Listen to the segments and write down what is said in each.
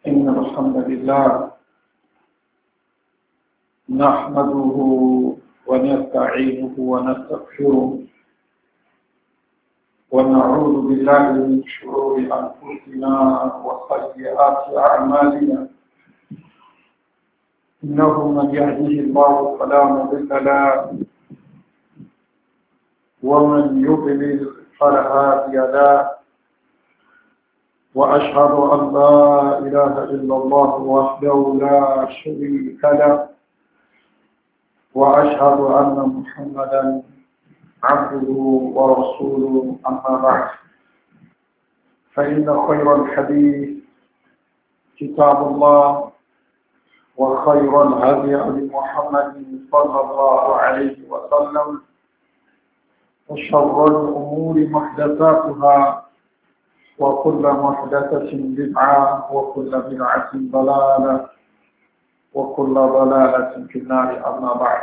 إن الحمد لله نحمده ونستعينه ونستغفره ونعوذ بالله من شرور أنفسنا وسيئات أعمالنا. إنه من يهده الله فلا مضل له ومن يضلل فلا هادي له، وأشهد أن لا إله إلا الله وحده لا شريك له، وأشهد أن محمدا عبده ورسوله. أما بعد، فإن خير الحديث كتاب الله، وخير الهدي هدي محمد صلى الله عليه وسلم، وشر الأمور محدثاتها، وكل محدثة بدعة، وكل بدعة ضلالة، وكل ضلالة في النار. أما بعد،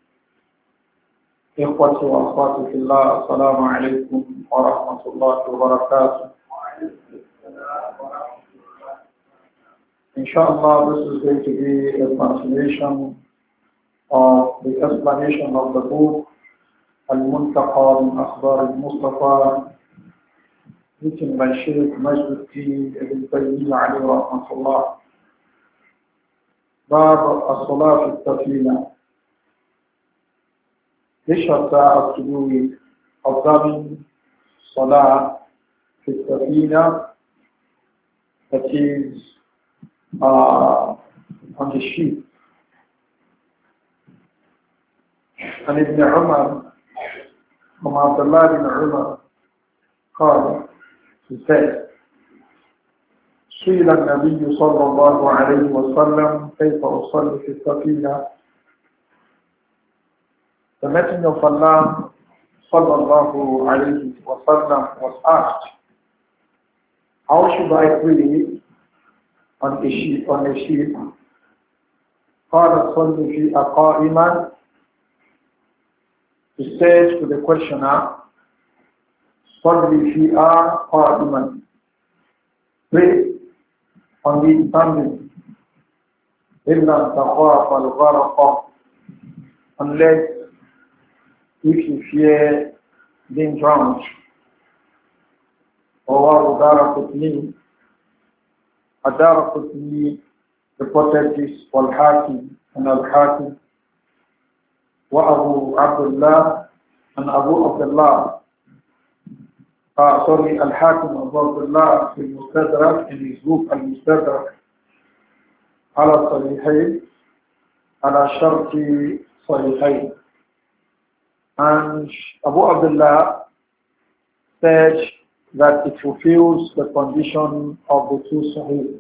إخوتي وأخواتي في الله، السلام عليكم ورحمة الله وبركاته. Inshallah, this is going to be a continuation of the explanation of the book Al-Muntaqa min Akhbar al-Mustafa, written by Shaykh Majduddin Ibn Taymiyyah alayhi rahmatullah. Bab as-Salat al-Tafila. This chapter has to do with observing Salah al-Tafila, that is on the sheep. And Ibn Umar, from Abdullah ibn Umar, قال, he said, سئل النبي صلى الله عليه وسلم كيف أصلي في السفينة. The Messenger of Allah صلى الله عليه وسلم was asked, how should I pray on a sheep? قال صلي فيها قائما. He said to the questioner, صلي فيها قائما, pray on the standing, إلا تخاف الغرق, unless if you fear being drowned. رواه دارقطني. الدارقطني reported this, والحاكم and الحاكم, وأبو عبد الله and Abu Abdullah. الحاكم أبو عبد الله في المستدرك, in his book المستدرك على الصحيحين على شرط صحيحين. And Abu Abdullah said that it fulfills the condition of the two Sahih.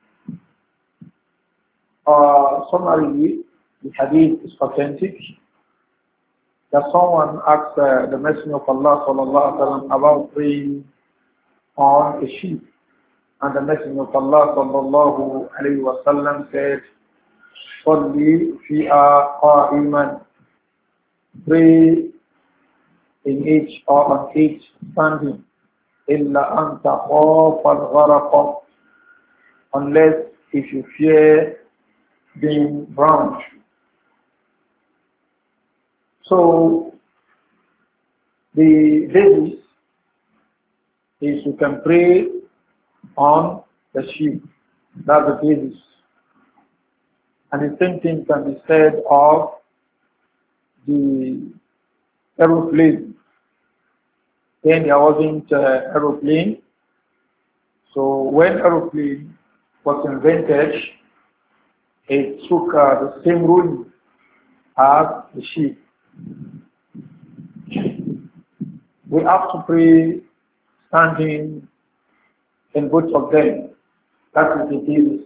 Summarily, the hadith is authentic. That someone asked the Messenger of Allah sallallahu alaihi wasallam about praying on a sheep, and the Messenger of Allah sallallahu alaihi wasallam said, "Salli fiha qa'iman." Pray in each or on each standing. إِلَّا أَن تَخَافَ الْغَرَقَ, unless if you fear being drowned. So the basis is you can pray on the sheep. That's the basis. And the same thing can be said of the aeroplane. Then there wasn't aeroplane. So when aeroplane was invented, it took the same rule as the sheep. We have to pray standing in both of them. That is the basis.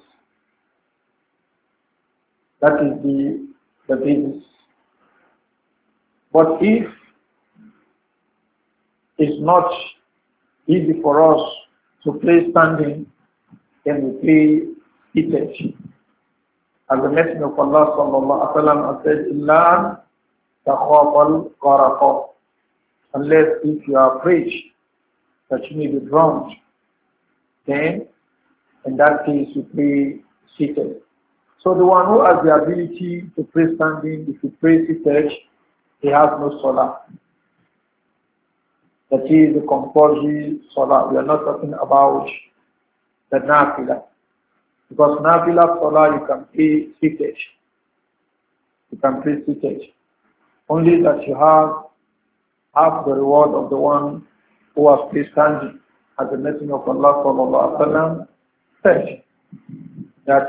That is the basis. But if it's not easy for us to pray standing, then we pray seated. As the Messenger of Allah sallallahu alaihi wasallam said, "Illa takhaf al-gharaq," unless if you are afraid that you may be drowned, then In that case, you pray seated. So the one who has the ability to pray standing, if you pray seated, he has no salah. That is the compulsory salah. We are not talking about the nafila. Because nafila salah you can pray seated. You can pray seated. Only that you have half the reward of the one who has prayed standing. As the Messenger of Allah sallallahu alaihi wasallam said that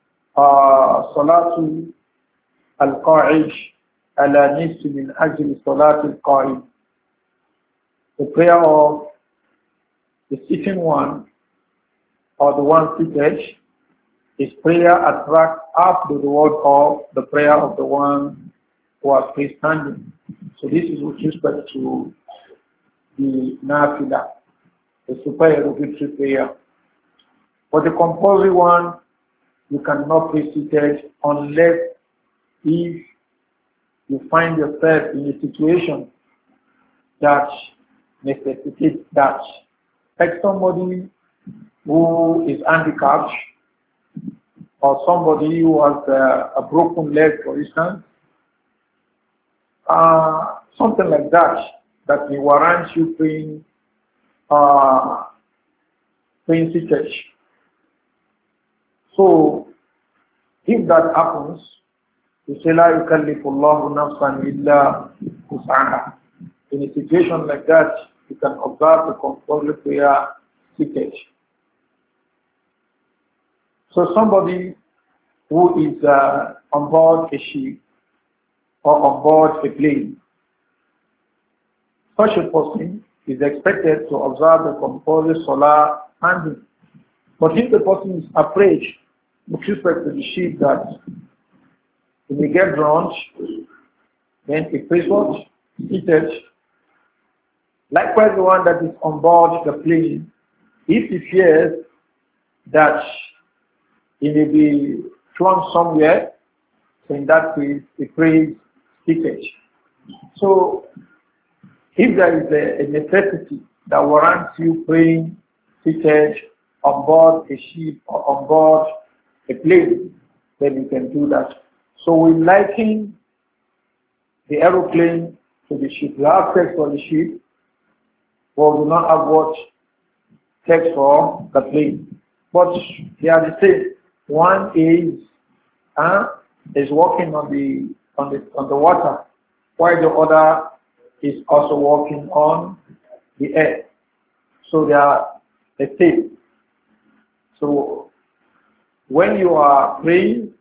salatu al-qa'id ala nisfi min ajli salatu al-qa'id. The prayer of the sitting one or the one seated, his prayer attracts half the reward of the prayer of the one who has prayed standing. So this is with respect to the nafila, the supererogatory prayer. For the compulsory one, you cannot pray seated unless if you find yourself in a situation that necessitates that. Like somebody who is handicapped or somebody who has a broken leg, for instance, something like that, that may warrant you praying seated. So, if that happens, you say, La yukallifullahu nafsan illa wus'aha. In a situation like that, you can observe the compulsory prayer seated. So, somebody who is on board a ship or on board a plane, such a person is expected to observe the compulsory salah standing. But if the person is afraid with respect to the ship that he may get drowned, then he prays what? Seated. Likewise, the one that is on board the plane, if he fears that he may be thrown somewhere, so in that case, he prays seated. So, if there is a necessity that warrants you praying seated on board a ship or on board a plane, then you can do that. So we liken the aeroplane to the ship. We have text for the ship, but we do not have what text for the plane. But they are the same. One is walking on the water, while the other is also walking on the air. So they are the same. So when you are praying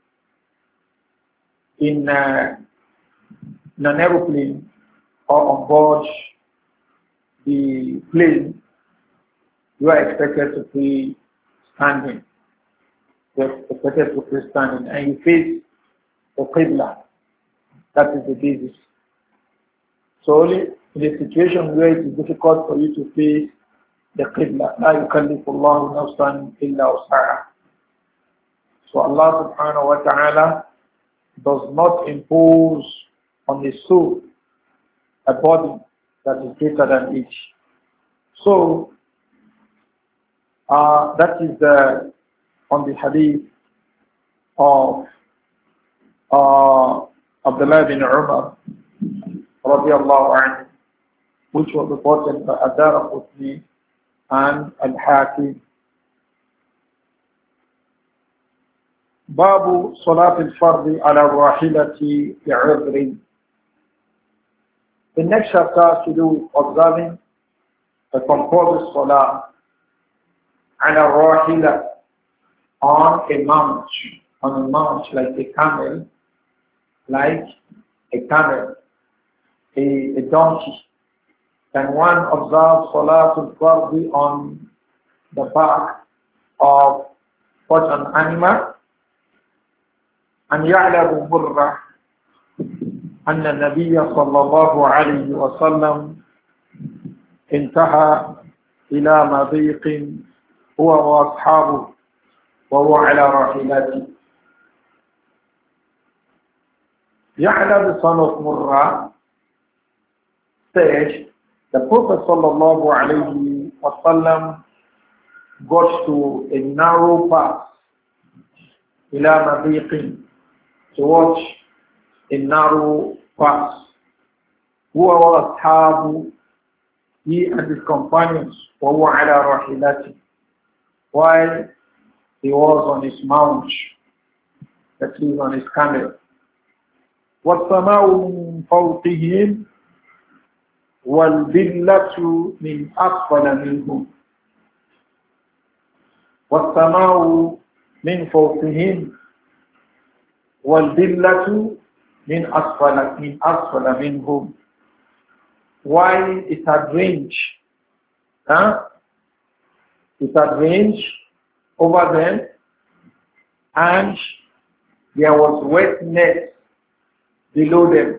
in an aeroplane or on board the plane, you are expected to pray standing. You are expected to pray standing, and you face the Qibla. That is the basis. So only in a situation where it is difficult for you to face the Qibla, لا يكلف الله نفسا إلا وسعها. So Allah subhanahu wa ta'ala does not impose on the soul a body that is greater than each. So that is on the hadith of Abdullah bin Umar radiallahu anhu, which was reported by Ad-Daraqutni and Al-Hakim. Babu Salat al-Fard ala rahilati li'udhrin. The next chapter has to do with observing the compulsory Salah ala rahila, on a mount like a camel, a donkey. Can one observe Salatul Fardhi on the back of such an animal? And يعلم مرة أن النبي صلى الله عليه وسلم انتهى إلى مضيق هو وأصحابه وهو على راحلته. Ya'la the son of Murrah said, the Prophet sallallahu alayhi wa sallam got to a narrow path, ila madiqin, towards a narrow path. Huwa wa ashabu, he and his companions, wa huwa ala rahilati, while he was on his mount, that is on his camel. وَالسَّمَاءُ مِنْ فَوْقِهِمْ وَالْبِلَّةُ مِنْ أَسْفَلَ مِنْهُمْ. وَالسَّمَاءُ مِنْ فَوْقِهِمْ وَالْبِلَّةُ مِنْ أَسْفَلَ مِنْهُمْ. While it had rained, it had rained over them, and there was wetness below them.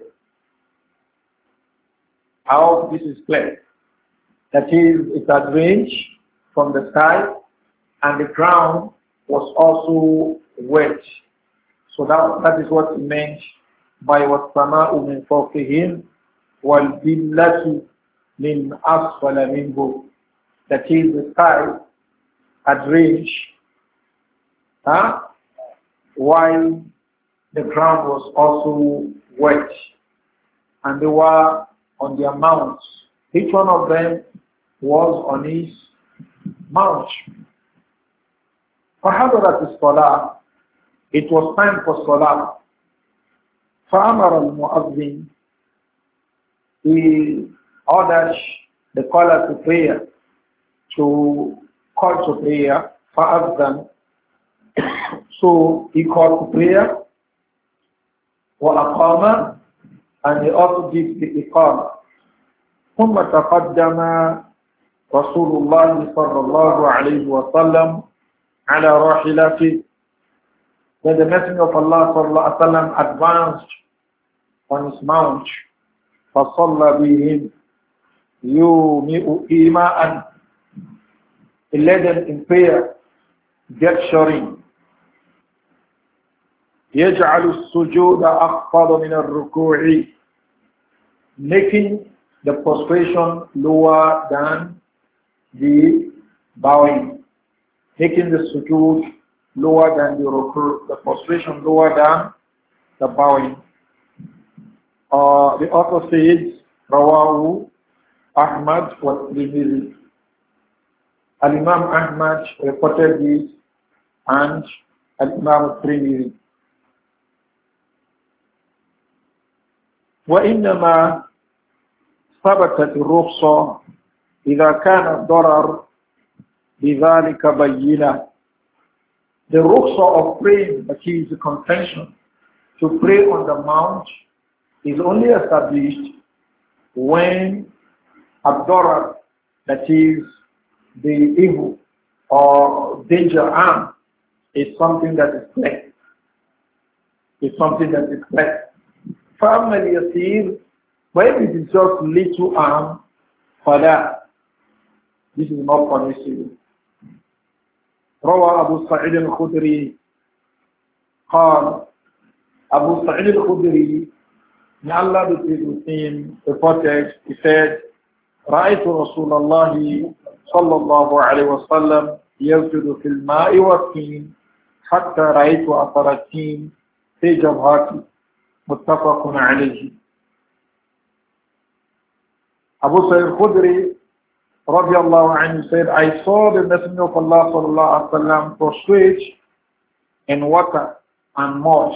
I hope this is clear. That is, it had rained from the sky, and the ground was also wet. So that is what he meant by وَالسَّمَاءُ مِنْ فَوْقِهِمْ وَالْبِلَّةُ مِنْ أَسْفَلَ مِنْهُ. That is, the sky had rained, while the ground was also wet, and they were on their mounts. Each one of them was on his mount. فَحَضَرَتِ الصَّلَاةِ, it was time for salah. فَأَمَرَ الْمُؤَذِّنِ, he ordered the caller to prayer, to call to prayer. فَأَذَّنَ, so he called to prayer. وَأَقَامَ, and he also did the iqamah. ثُمَّ تَقَدَّمَ رسول الله صلى الله عليه وسلم على راحلته. Then the Messenger of Allah صلى الله عليه وسلم advanced on his mount. فَصَلَّى بِهِمْ يُومِئُ إِيمَاءً, he led them in prayer, gesturing. يَجْعَلُ السُّجُودَ أَخْفَضَ مِنَ الرُّكُوعِ, making the prostration lower than the bowing, making the sujood lower than the ruku', the prostration lower than the bowing. The author says, Rawahu Ahmad wa Tirmidhi. Al-Imam Ahmad reported this, and Al-Imam Tirmidhi. وإنما ثبتت الرخصة إذا كان الضرر بذلك بينة. The rukhsah of praying, that is the contention to pray on the mount, is only established when ad-darar, that is the evil or danger harm, is something that is clear. It's something that is clear. فَأَمَّا الْيَسِيرُ, but if it is just little harm, فَلَا, this is not permissible. روى أبو سعيد الخدري قال, Abu Sa'id al-Khudri, may Allah be pleased with him, reported, he said, رأيت رسول الله صلى الله عليه وسلم يسجد في الماء والطين حتى رأيت أثر الطين في جبهتي متفق عليه. Abu Sa'id al-Khudri radiallahu anhu said, I saw the Messenger of Allah sallallahu alaihi wasallam prostrate in water and mud.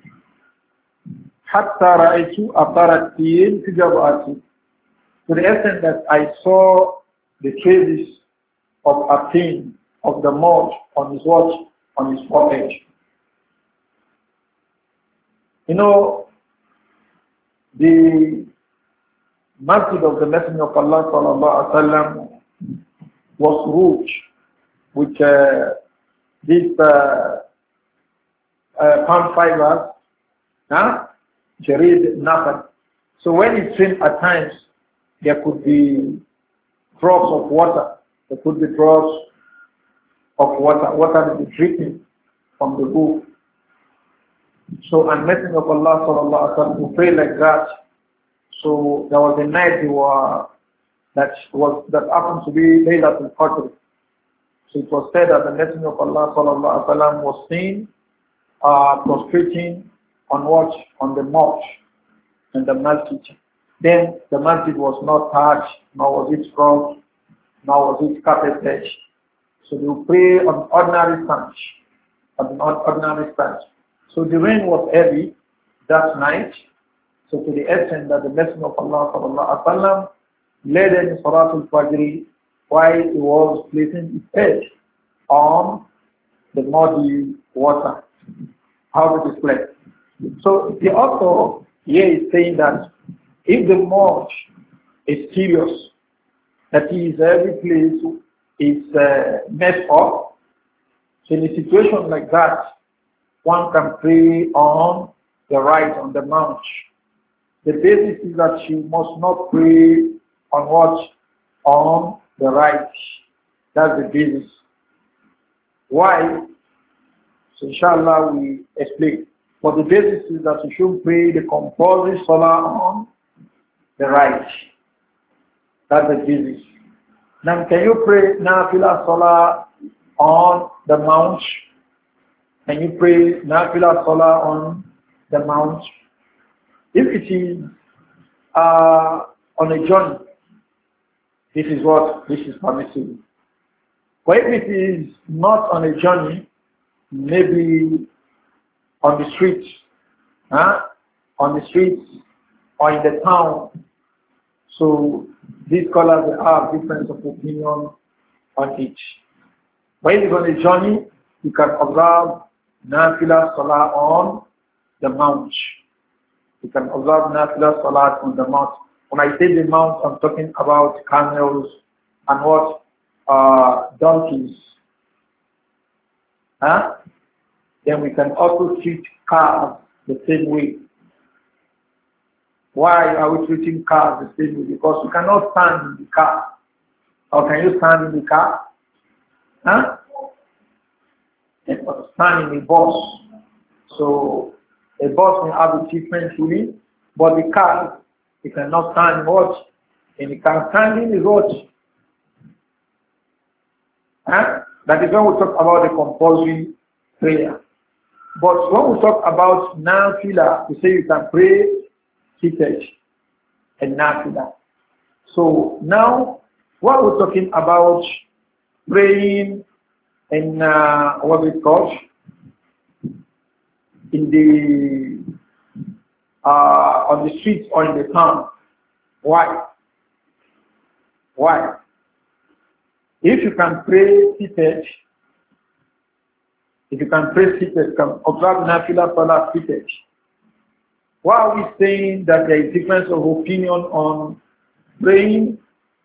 حتى رأيت أثر الطين في جبهتي, to the extent that I saw the traces of a tin, of the mud on his watch, on his forehead. You know, the masjid of the Messenger of Allah sallallahu alaihi wasallam was roofed with these palm fibers, jarid nafad. So when it rained at times, there could be drops of water. There could be drops of water. Water will be dripping from the roof. So, and Messenger of Allah sallallahu alaihi wasallam would pray like that. So there was a night that happened to be Laylatul Qadr. So it was said that the Messenger of Allah sallallahu alaihi wasallam was seen prostrating on what? On the mosque and the masjid. Then the masjid was not touched, nor was it scrubbed, nor was it carpeted. So they would pray on ordinary stanch, on ordinary stanch. So the rain was heavy that night. So to the extent that the Messenger of Allah sallallahu alaihi wasallam led in Salatul Fajr while he was placing his head on the muddy water. How to display? So the author here is saying that if the mosque is serious, that is every place is messed up, so in a situation like that, one can pray on the right, on the mount. The basis is that you must not pray on what? On the right. That's the basis. Why? So inshallah we explain. But the basis is that you should pray the compulsory salah on the right. That's the basis. Now can you pray nafila salah on the mount? Can you pray nafila salah on the mount? If it is on a journey, this is what? This is permissible. But if it is not on a journey, maybe on the streets, on the streets or in the town, so these scholars have difference of opinion on each. But if it's on a journey, you can observe nafila salah on the mount. You can observe nafila salah on the mount. When I say the mount, I'm talking about camels and what? Donkeys. Then we can also treat cars the same way. Why are we treating cars the same way? Because you cannot stand in the car. Or can you stand in the car? Stand in the bus. So a bus may have a different feeling, but the car, you cannot stand in what? And you can stand in the road. That is when we talk about the compulsory prayer. But when we talk about nafila, we say you can pray seated and nafila. So now, what we're talking about praying in what is called in the on the streets or in the town. Why? Why? If you can pray seated, you can observe nafila salah seated. Why are we saying that there is difference of opinion on praying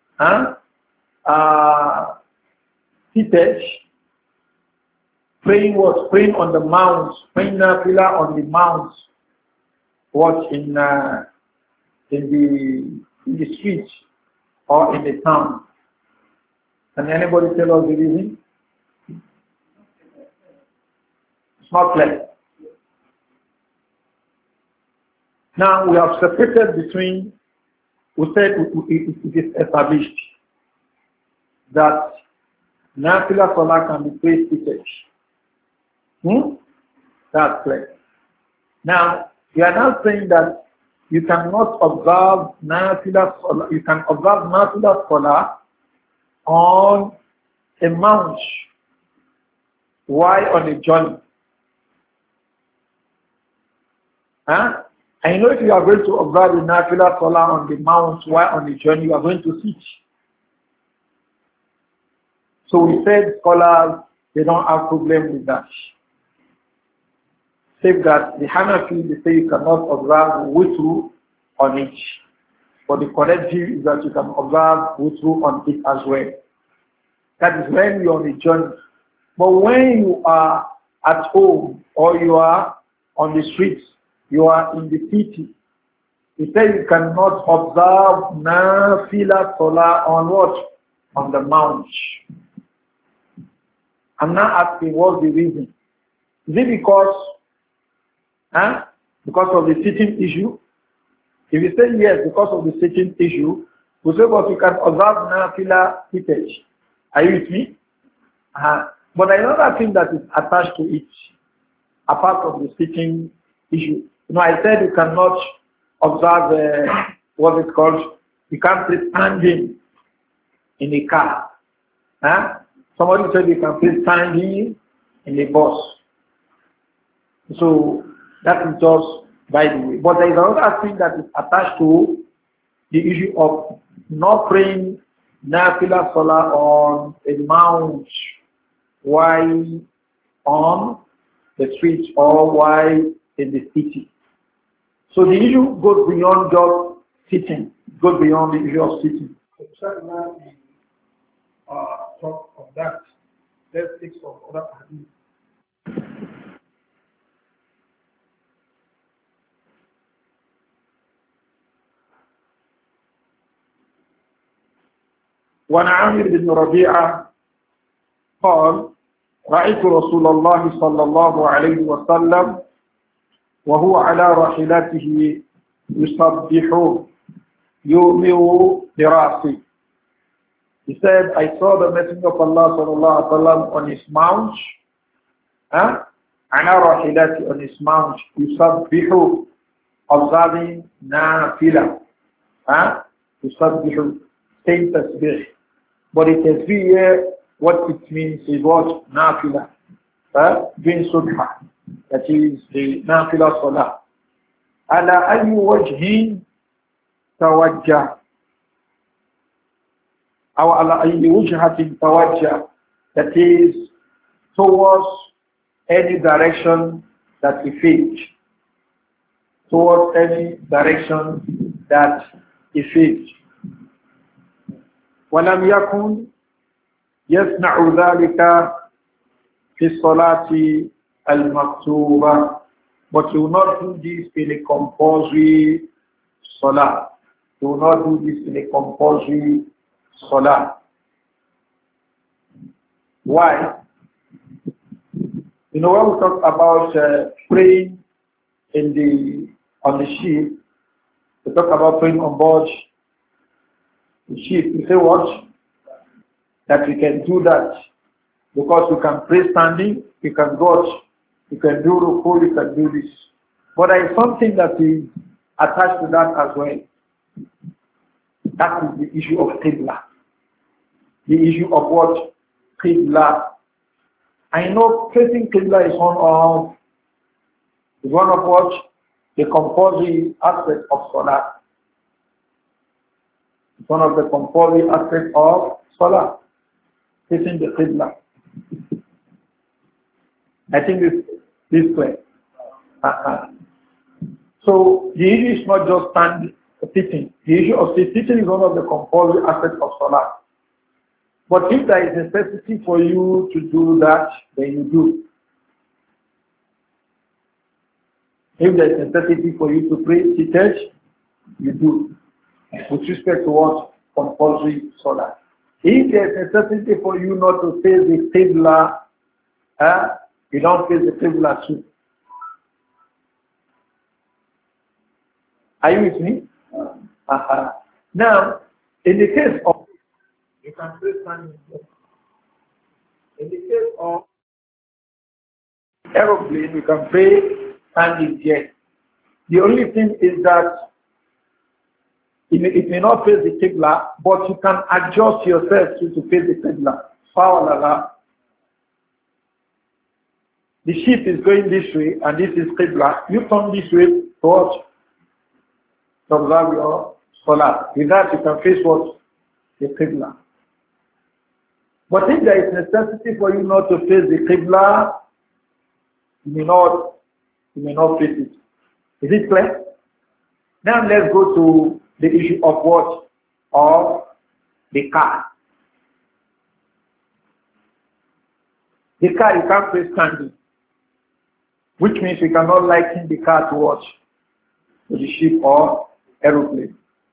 seated? Praying what? Praying on the mounts, praying nafila on the mounts. What in the streets or in the town? Can anybody tell us the reason? It's not clear. Now we have separated between, we said it is established that nafila salah can be prayed seated. That's clear. Now we are now saying that you cannot observe nafila salah. You can observe nafila salah on a mount. Why on a journey? I know if you are going to observe the nafila salah on the mount while on the journey, you are going to sit. So we said scholars, they don't have problem with that. Save that the Hanafi, they say you cannot observe witru on it. But the correct view is that you can observe witru on it as well. That is when you are on the journey. But when you are at home or you are on the streets, you are in the city, he said you cannot observe nafila salah on what? On the mount. I'm not asking what's the reason. Is it because of the sitting issue? If you say yes, because of the sitting issue, we say, but you can observe nafila seated. Are you with me? But another thing that is attached to it, apart from the sitting issue. I said you cannot observe what is called, you can't sit standing in a car. Somebody said you can sit standing in a bus. So that is just by the way. But there is another thing that is attached to the issue of not praying Nafila Salah on a mount while on the streets or while in the city. So the issue goes beyond just sitting, it goes beyond the issue of sitting. So talk of that. Let's take some other hadith. وعن عامر بن ربيعة قال رأيت رسول الله صلى الله عليه وسلم وهو على راحلته يسبح يؤمر برأسه. He said, I saw the Messenger of Allah صلى الله عليه وسلم on his mount, على راحلته, on his mount, يسبح, observing نافلة, يسبح, saying tasbih. But the tasbih here, what it means is what? Nafila. Doing subha. That is the nafila salah. Ala ayyi wajhin tawajjah. Or ala ayyi wajhatin tawajjah. That is towards any direction that he faced. Towards any direction that he faced. ولم يكن يصنع ذلك في الصلاة المكتوبة. But you will not do this in a compulsory salah. You will not do this in a compulsory salah. Why? When we talk about praying on the ship, we talk about praying on board the ship. We say what? That we can do that because you can pray standing, you can go, you can do ruku, you can do this. But there is something that is attached to that as well. That is the issue of Qibla. The issue of what? Qibla. I know facing Qibla is one of what? The compulsory aspect of Salah. It's one of the compulsory aspects of Salah. Facing the Qibla. I think this way. So the issue is not just sitting. The issue of sitting is one of the compulsory aspects of Salah. But if there is necessity for you to do that, then you do. If there is necessity for you to pray seated, you do. With respect to what? Compulsory Salah. If there is necessity for you not to face the Qibla, you don't face the Qibla too. Are you with me? Now, in the case of, you can pray standing. In the case of aeroplane, you can pray standing jet. The only thing is that it may not face the Qibla, but you can adjust yourself to face the Qibla. Fa'alala. The ship is going this way, and this is Qibla. You turn this way towards to observe your Salah. With that, you can face what? The Qibla. But if there is necessity for you not to face the Qibla, you may not face it. Is it clear? Now let's go to the issue of what? Of the car. The car you can't face standing, which means we cannot liken the car to what? To the ship or aeroplane.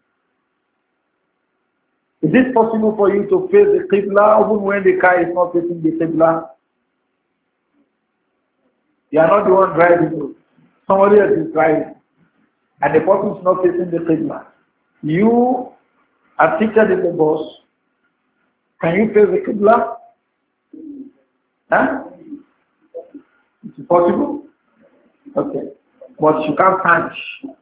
Is it possible for you to face the Qibla even when the car is not facing the Qibla? You are not the one driving. Somebody else is driving. And the person is not facing the Qibla. You are seated in the bus. Can you face the Qibla? Huh? It's possible? Okay. But you can't stand.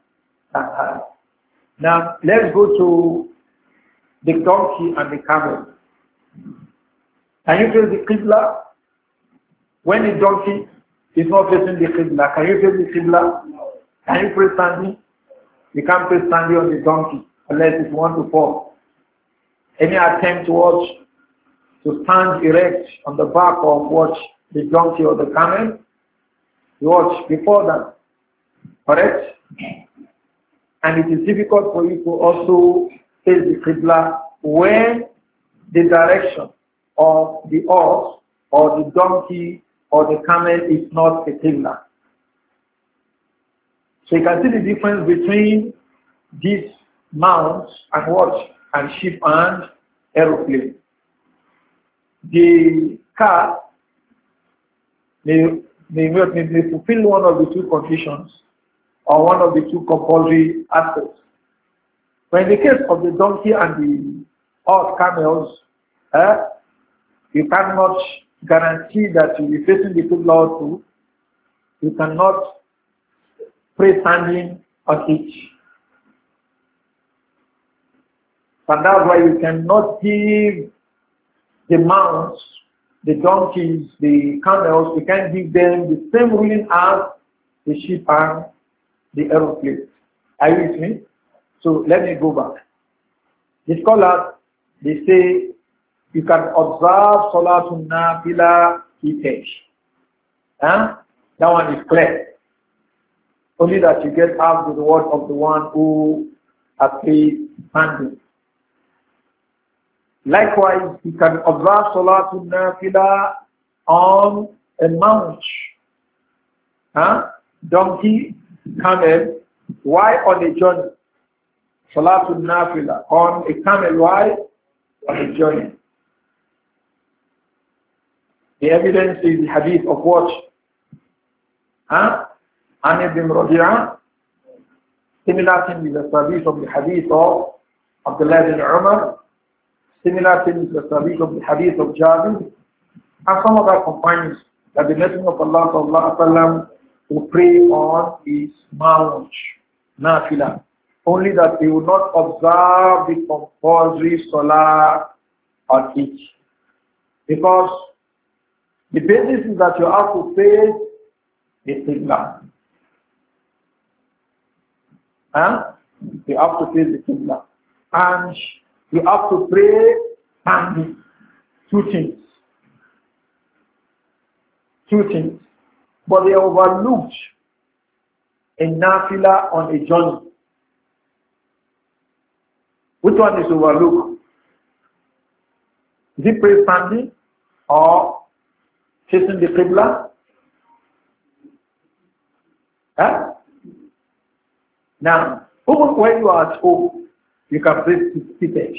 Now, let's go to the donkey and the camel. Can you face the Qibla? When the donkey is not facing the Qibla, can you face the Qibla? Can you pray standing? You can't pray standing on the donkey unless it's want to fall. Any attempt to stand erect on the back of the donkey or the camel, before that. Correct? And it is difficult for you to also face the Qibla when the direction of the horse or the donkey or the camel is not a Qibla. So you can see the difference between these mounts and ship and aeroplane. The car may fulfill one of the two conditions or one of the two compulsory aspects. But in the case of the donkey and the horse camels, you cannot guarantee that you will be facing the Qibla also. You cannot pray standing on each. And that's why you cannot give the mounts, the donkeys, the camels, you can't give them the same ruling as the sheep and the aeroplane. Are you with me? So let me go back. The scholars, they say you can observe Salatul Nafila Kitesh. That one is clear. Only that you get half the reward of the one who has prayed standing. Likewise, you can observe Salatul Nafila on a mount, donkey, camel. Why on a journey? Salatul Nafila on a camel. Why on a journey? The evidence is the hadith of what? Anas bin Rabi'ah. Similar thing is the service of the hadith of Abdullah bin Umar. Similar thing is the service of the hadith of Jabir. And some of our companions that the Messenger of Allah sallallahu alaihi wasallam will pray on his mount, Nafila. Only that he will not observe the compulsory salah on it. Because the basis is that you have to face the Qibla. You have to face the Qibla. And you have to pray standing. Two things. But they are overlooked in Nafila on a journey. Which one is overlooked? Is it pray standing or facing the Qibla? Now, even when you are at home, you can pray seated.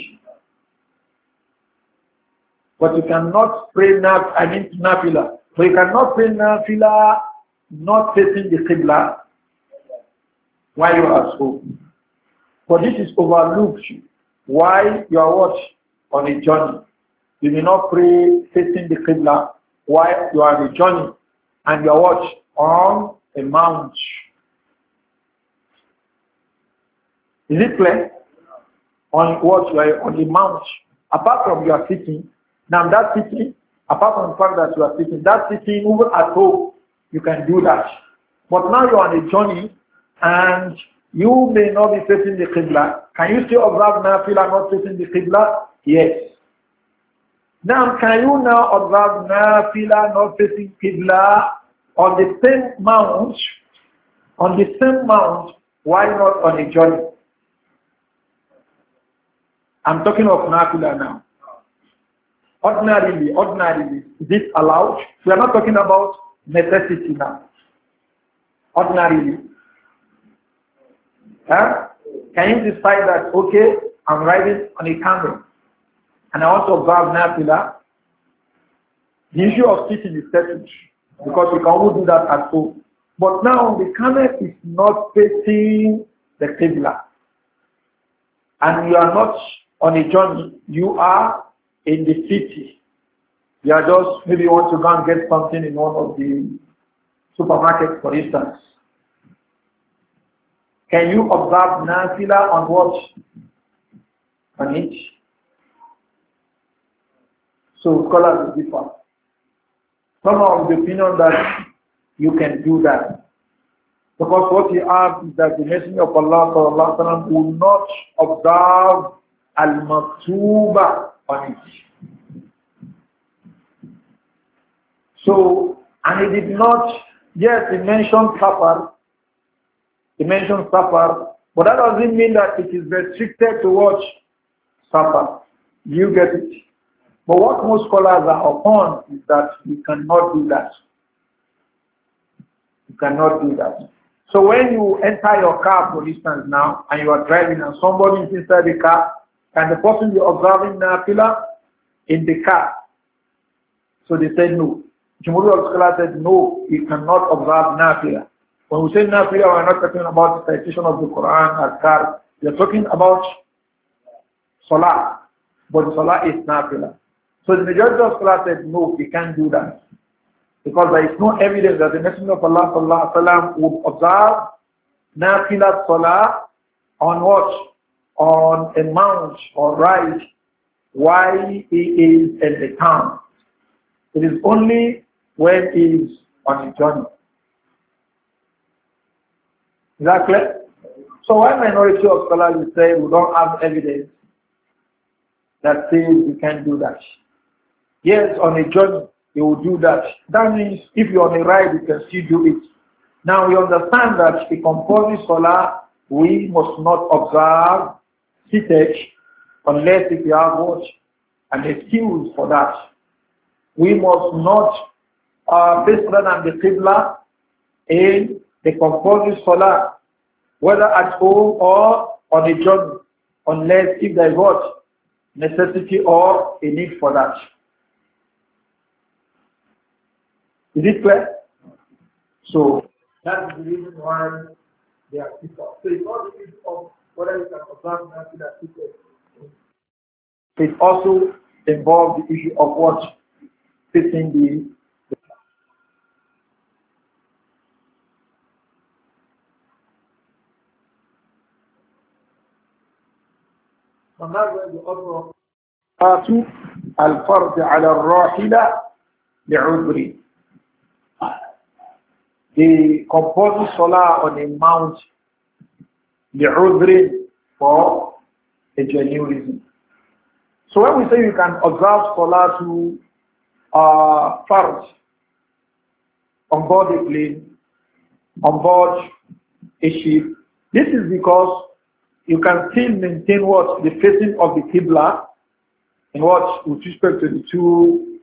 But you cannot pray Nafila. So you cannot pray Nafila not facing the Qibla while you are at home. But this is overlooked while you are on a journey. You may not pray facing the Qibla while you are on a journey and you are on a mount. Is it clear? On you are on the mount. Apart from you are sitting, now that sitting, apart from the fact that you are sitting, that sitting even at home, you can do that. But now you are on a journey and you may not be facing the Qibla. Can you still observe Nafila not facing the Qibla? Yes. Now, can you now observe Nafila not facing Qibla on the same mount? Why not on a journey? I'm talking of Nafila now. Ordinarily, is this allowed? We are not talking about necessity now. Ordinarily. Can you decide that, okay, I'm riding on a camel and I want to observe Nafila? The issue of sitting is settled because we can only do that at home. But now the camel is not facing the Qibla. And you are not on a journey, you are in the city. You are just, maybe you want to go and get something in one of the supermarkets, for instance. Can you observe nafila on what? On it? So scholars differ. Some are of the opinion that you can do that. Because what we have is that the Messenger of Allah sallallahu alaihi wasallam will not observe al-maktuba on it. So, and he did not, yes, he mentioned safar, but that doesn't mean that it is restricted to watch safar. You get it? But what most scholars are upon is that you cannot do that. You cannot do that. So when you enter your car, for instance, now, and you are driving and somebody is inside the car, and the person be observing nafila in the car. So they said no. Jumhur al-Scholars said no, you cannot observe nafila. When we say nafila, we are not talking about the citation of the Quran or car. We are talking about salah. But the salah is nafila. So the majority of scholars said no, you can't do that. Because there is no evidence that the Messenger of Allah sallallahu alaihi wasallam would observe nafila salah on what? On a mount or ride while he is in the town. It is only when he is on a journey. Is that clear? So one minority of scholars will say we don't have evidence that says you can't do that. Yes, on a journey, you will do that. That means if you're on a ride, you can still do it. Now we understand that the compulsory salah, we must not observe seated unless if you have what? An excuse for that. We must not face rather than the qibla in the compulsory salah, whether at home or on a journey, unless if there is what? Necessity or a need for that. Is it clear? So that is the reason why they are picked up. So it's not the issue of whether you can observe nothing that people. It also involves the issue of what fitting the الفرض على الراحلة لعذر. The compulsory salah on a mount لعذر for a genuine reason. So when we say you can observe salah to fard on board a plane, on board a ship, this is because you can still maintain what? The facing of the Qibla in what? With respect to the two,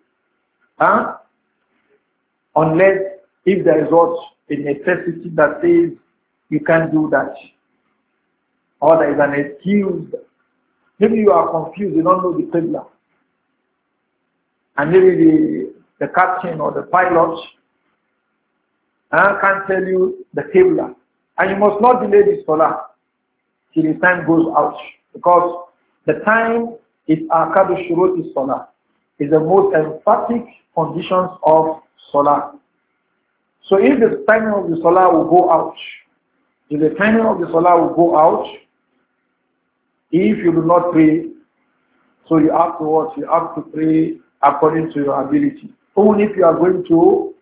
unless if there is what? A necessity that says you can't do that. Or there is an excuse. Maybe you are confused, you don't know the Qibla. And maybe the captain or the pilot can't tell you the Qibla. And you must not delay the salah till the time goes out. Because the time is akadu shurut is salah. Is the most emphatic conditions of salah. So if the timing of the salah will go out, if the timing of the salah will go out, if you do not pray, so you have to watch, you have to pray according to your ability. Even if you are going to,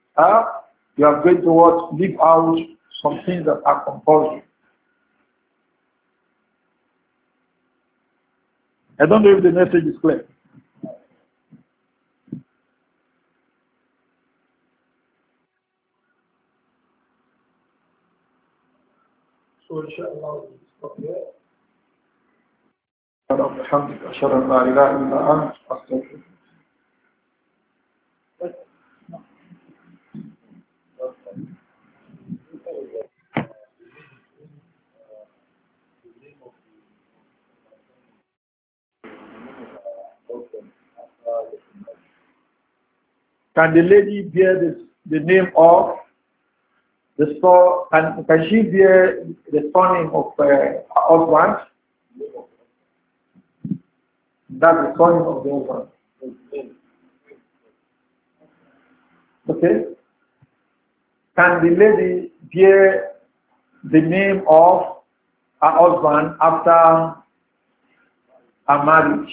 what, leave out some things that are compulsory. I don't know if the message is clear. So inshallah we'll stop here. الحمد أشهد أن لا إله إلا أنت أستغفرك. Can the lady bear the name of the son? Can she bear the surname of her husband? That's the surname of the husband. Okay? Can the lady bear the name of her husband after a marriage?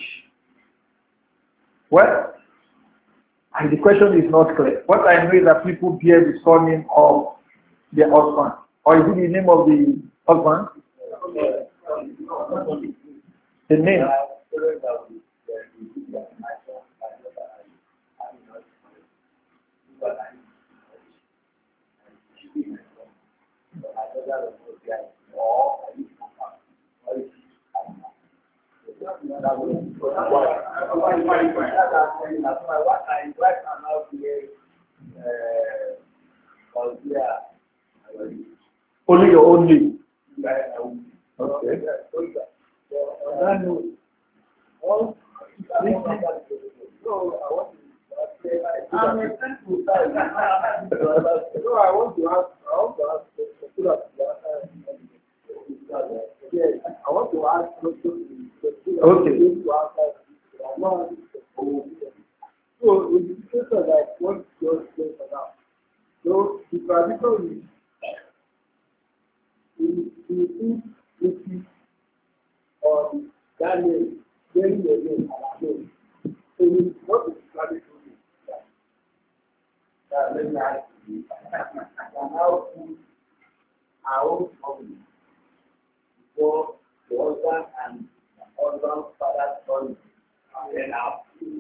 Well, and the question is not clear. What I know is that people bear the surname of their husband. Or is it the name of the husband? The name. Only your own name. Okay. Okay. So in the case of like what you're saying about, so the tradition is in on Daniel, very again, and so what is the tradition? Let me ask you, how to our own family before the husband and husband's father son and now.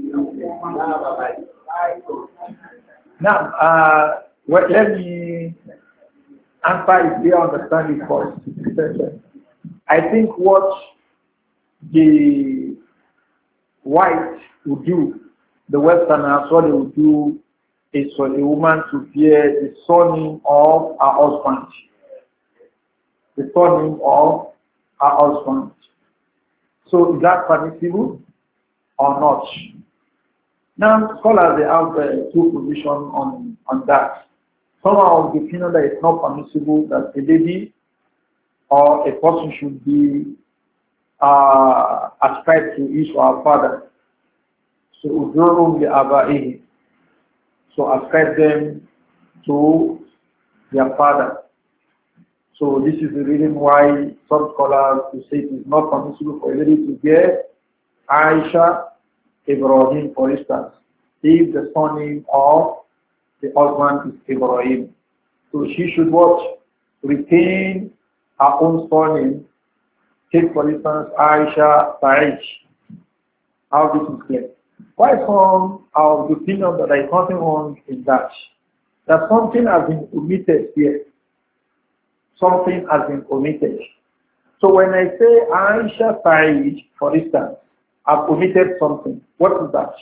Now, well, let me answer if they understand it first. I think what the white would do, the Westerners, what they would do is for a woman to bear the surname of her husband. The surname of her husband. So is that permissible or not? Now, scholars they have two positions on that. Some are of the opinion that it's not permissible that a lady or a person should be ascribed to his or her father. So udurhum li abaihi. So ascribe them to their father. So this is the reason why some scholars will say it is not permissible for a lady to bear Aisha Ibrahim, for instance, if the surname of the husband is Ibrahim. So she should what? Retain her own surname. Take for instance Aisha Sa'id. How this is clear. Why some are of the opinion that there is nothing wrong in that? That something has been omitted here. Something has been omitted. So when I say Aisha Sa'id, for instance, I've omitted something. What is that?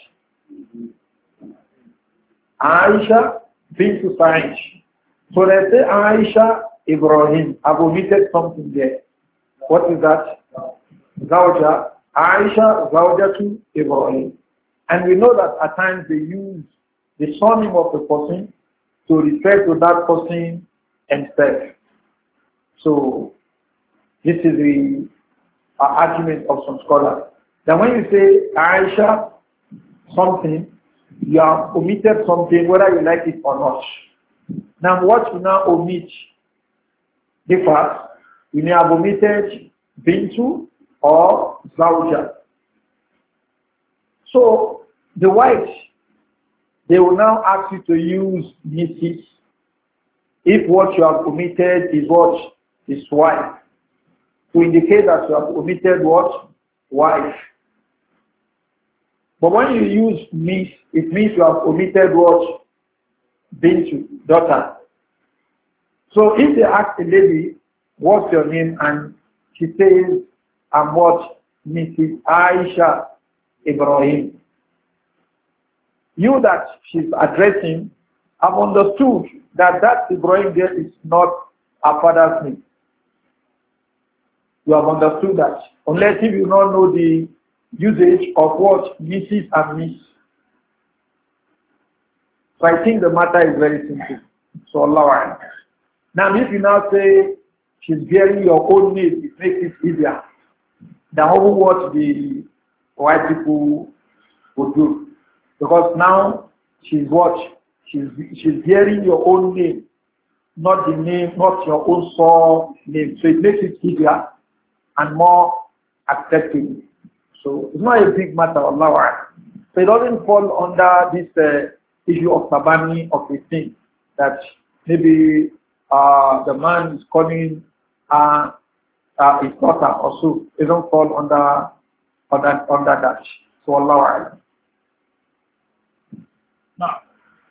Aisha bint Sa'id. So when I say Aisha Ibrahim, I've omitted something there. What is that? Zawja. Aisha Zawjatu Ibrahim. And we know that at times they use the surname of the person to refer to that person himself. So this is the argument of some scholars. Then when you say Aisha something, you have omitted something whether you like it or not. Now what you now omit differs. You may have omitted Bintu or Zawja. So the whites, they will now ask you to use Mrs. if what you have omitted is what is wife. To indicate that you have omitted what? Wife. But when you use Miss, it means you have omitted what? Bintu, daughter. So if they ask a lady, what's your name? And she says, I'm what? Mrs. Aisha Ibrahim. You that she's addressing have understood that that Ibrahim there is not her father's name. You have understood that. Unless if you don't know the usage of what Mrs. and Miss. So I think the matter is very simple. So Allah. Now if you now say she's bearing your own name, it makes it easier than what the white people would do. Because now she's what? she's hearing your own name, not the name, not your own soul name. So it makes it easier and more acceptable. So it's not a big matter, Allah. So it doesn't fall under this issue of tabani of a thing that maybe the man is calling his daughter or so. It don't fall under that. So Allah. Now,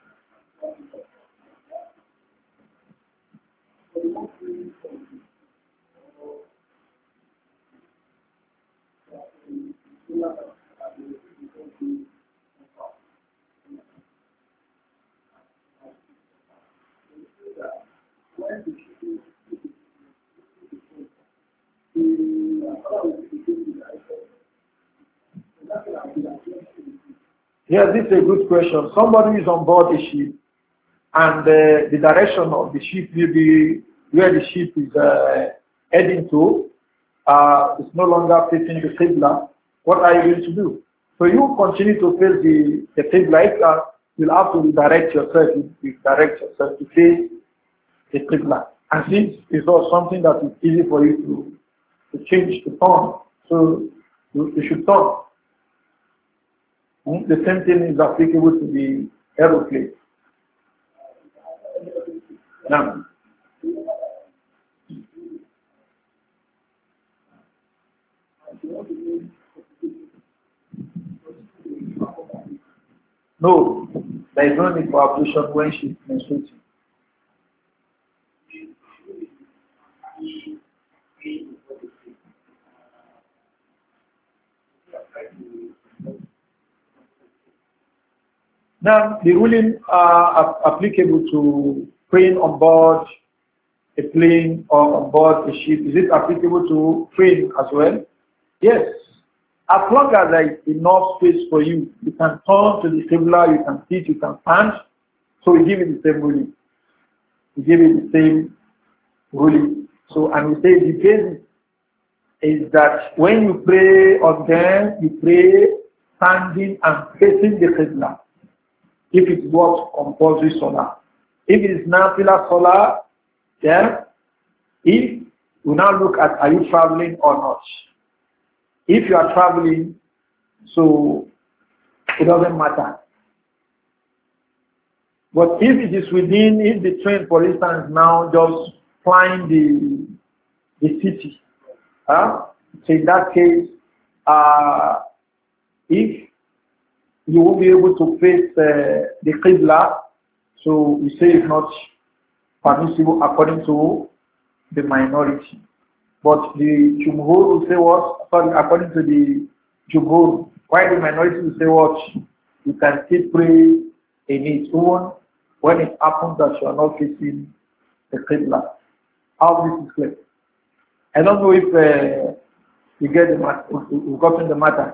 Yes, this is a good question. Somebody is on board a ship and the direction of the ship will be where the ship is heading to. It's no longer facing the Qibla. What are you going to do? So you continue to face the Qibla. You'll have to redirect yourself. You direct yourself to face the Qibla. And since it's not something that is easy for you to change the turn, so you should turn. The same thing is applicable to the aeroplane. Now, no, there is no need for ablution when she is menstruating. Now, the ruling applicable to praying on board a plane or on board a ship, is it applicable to praying as well? Yes. As long as there is enough space for you, you can turn to the Qibla, you can sit, you can stand. So we give it the same ruling. We give it the same ruling. So, and we say the basis is that when you pray on them, you pray standing and facing the Qibla. If it's what compulsory salah. If it is nafila salah, then if we now look at are you traveling or not. If you are traveling, so it doesn't matter. But if it is within, if the train, for instance, now just flying the city, so in that case, if you will be able to face the Qibla, so we say it's not permissible according to the minority. But the Jumhur will say what? Sorry, according to the Jumhur, why the minority will say what? You can still pray in it, even when it happens that you are not facing the Qibla. How this is clear? I don't know if you get the matter, you've gotten the matter.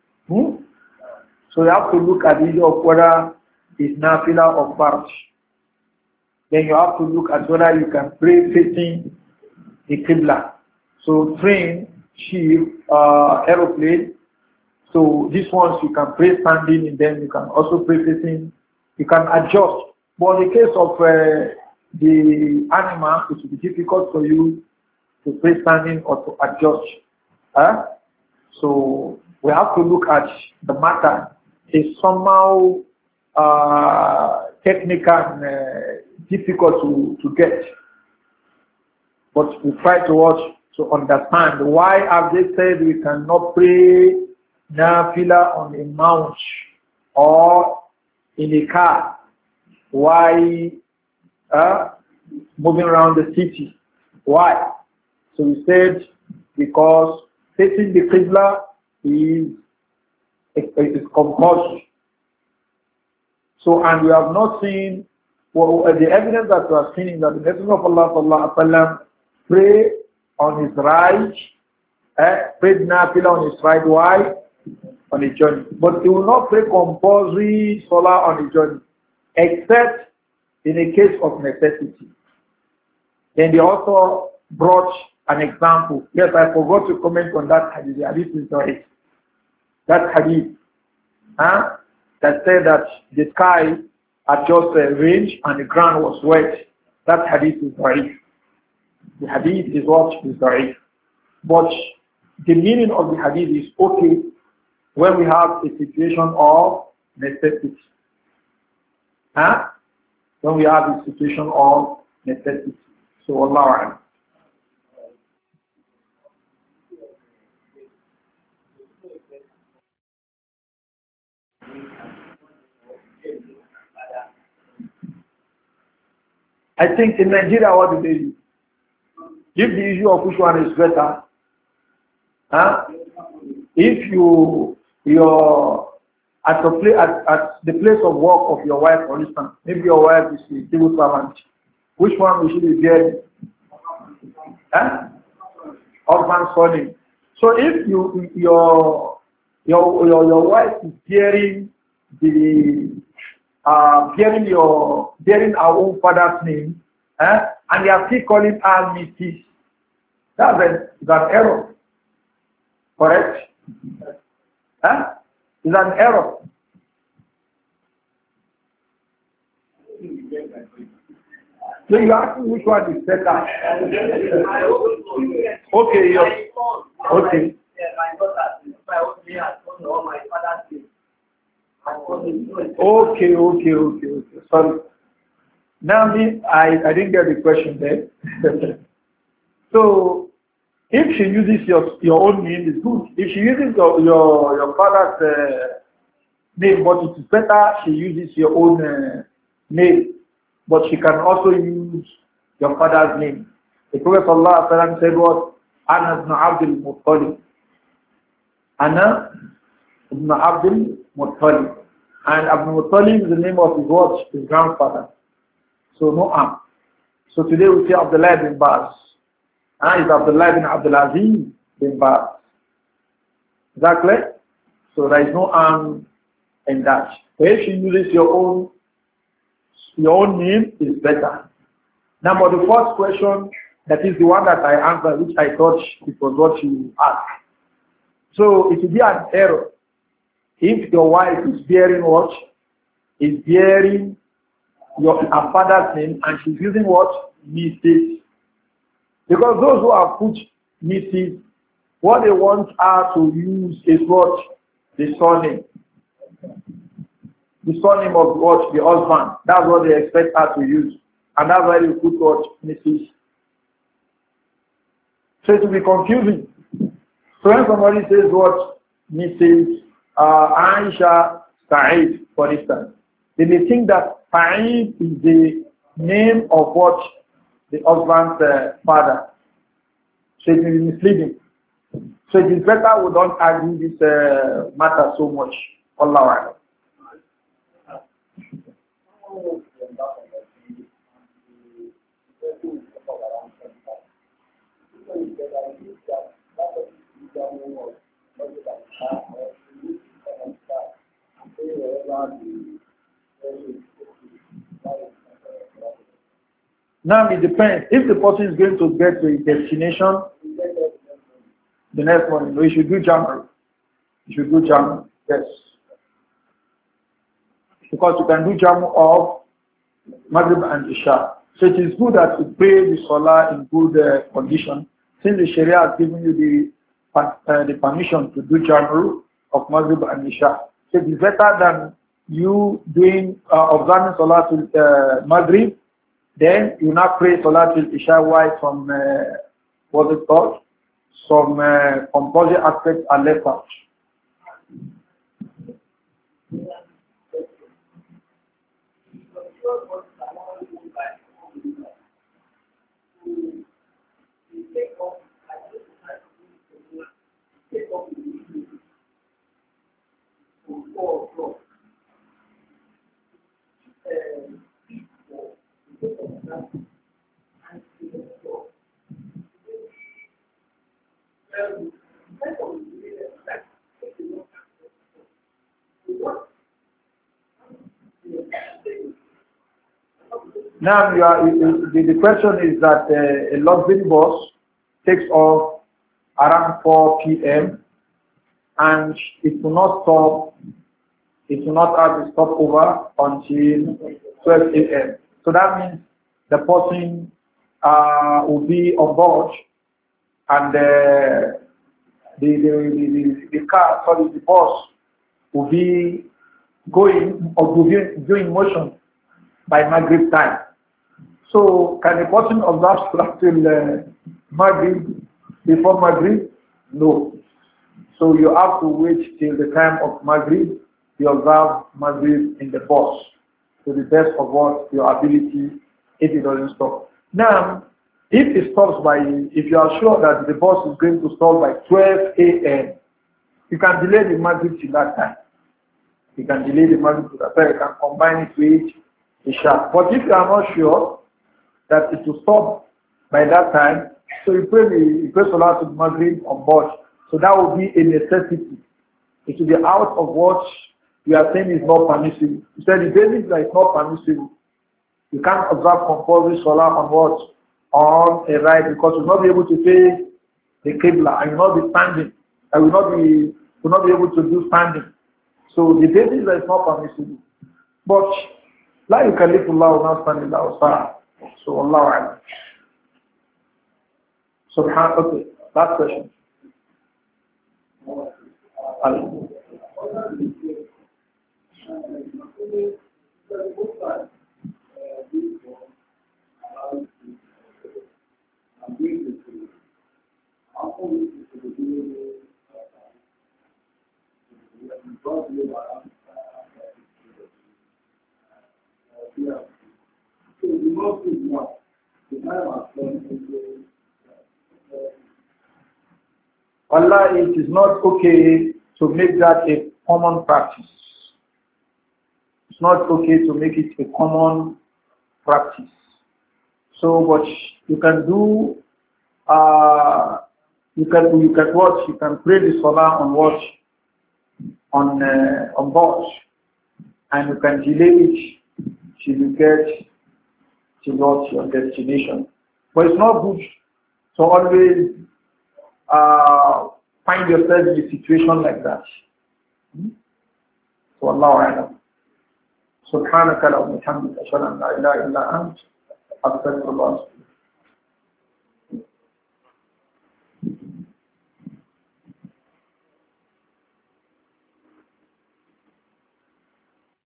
So you have to look at the issue of whether it's nafila or farj. Then you have to look at whether you can pray facing the Qibla. So train, ship, aeroplane. So these ones you can pray standing and then you can also pray facing. You can adjust. But in the case of the animal, it will be difficult for you to pray standing or to adjust. So we have to look at the matter. It's somehow technical and difficult to get. But we try to watch to understand why have they said we cannot pray nafila on a mount or in a car. Why moving around the city? Why? So we said because facing the Qibla is compulsory. So, and we have not seen, the evidence that we are seeing is that the Messenger of Allah sallallahu alaihi wasallam pray on his right, prayed nafila on his right. Why? On a journey. But he will not pray compulsory salah on a journey, except in a case of necessity. Then they also brought an example. Yes, I forgot to comment on that hadith. The hadith is not it. That hadith that said that the sky had just rained and the ground was wet, that hadith is da'if. The hadith is what is da'if. But the meaning of the hadith is okay when we have a situation of necessity. Huh? When we have a situation of necessity. So Allah. I think in Nigeria, what do they do? If the issue of which one is better, huh? If you're at the place of work of your wife, for instance, maybe your wife is a civil servant, which one will she be getting? Huh? Husband, son. So if your wife is bearing bearing our own father's name, and they are still calling her Mrs. That's an error. Correct? It's an error. So you ask me which one is better. Okay, yes. Okay. Okay. Sorry. Now I didn't get the question there. So if she uses your own name, it's good. If she uses your father's name, but it is better she uses your own name. But she can also use your father's name. The Prophet ﷺ said what? Ana ibn Abdul Muttalib. Ana ibn Abdul Muttalib. And Abdul Muttalib is the name of his what? His grandfather. So no harm. So today we say Abdullah bin Baz. It's Abdullah bin Abdul Aziz bin Baz. Exactly. So there is no harm in that. So if you uses your own name, is better. Now, for the first question, that is the one that I answered, which I thought it was what you asked. So it will be an error if your wife is bearing what? Is bearing her father's name and she's using what? Mrs. Because those who have put Mrs., what they want her to use is what? The surname. The surname of what? The husband. That's what they expect her to use. And that's why they put what? Mrs. So it will be confusing. So when somebody says what? Mrs. Aisha Sa'id, for instance, they may think that Sa'id is the name of what? The husband's father. So it will be misleading. So it is better we don't argue this matter so much. Allah. Now it depends. If the person is going to get to a destination, the next morning, we should do Jamal. You should do Jamal. Yes. Because you can do Jamal of Maghrib and Isha. So it is good that you pray the Salah in good condition. Since the Sharia has given you the permission to do Jamal of Maghrib and Isha. So it is better than you doing observing Salah to Maghrib. Then you now pray Salatul Isha while some, what's it called? Some compulsory aspects are left out. Now, the question is that a luxury bus takes off around 4 p.m. and it will not stop it will not have a stopover until 12 a.m. So that means the person will be on board and the car, sorry, the bus will be going or will be doing motion by Maghrib time. So can a person observe Salah till Maghrib before Maghrib? No. So you have to wait till the time of Maghrib. You observe Maghrib in the bus to the best of what your ability if it doesn't stop. Now, if it stops if you are sure that the bus is going to stop by 12 a.m., you can delay the Maghrib till that time. You can delay the Maghrib to that time. You can combine it with Isha. But if you are not sure that it will stop by that time, so you pray Salah to Maghrib on board. So that will be a necessity. It will be out of what you are saying is not permissible. You said the basis that is not permissible. You can't observe compulsory Salah on what? On a ride because you will not be able to face the Qibla and you will not be standing. I will not be able to do standing. So the basis that is not permissible. But la yukallifullahu nafsan illa wus'aha. So Allah. Okay, last question. Allah, it is not okay to make that a common practice. It's not okay to make it a common practice. So, but you can do, you can watch, you can pray the Salah on watch, on board, and you can delay it till you get to your destination. But it's not good to always find yourself in a situation like that. So Allah A'lam. سبحانك اللهم وبحمدك أشهد أن لا إله إلا أنت أستغفرك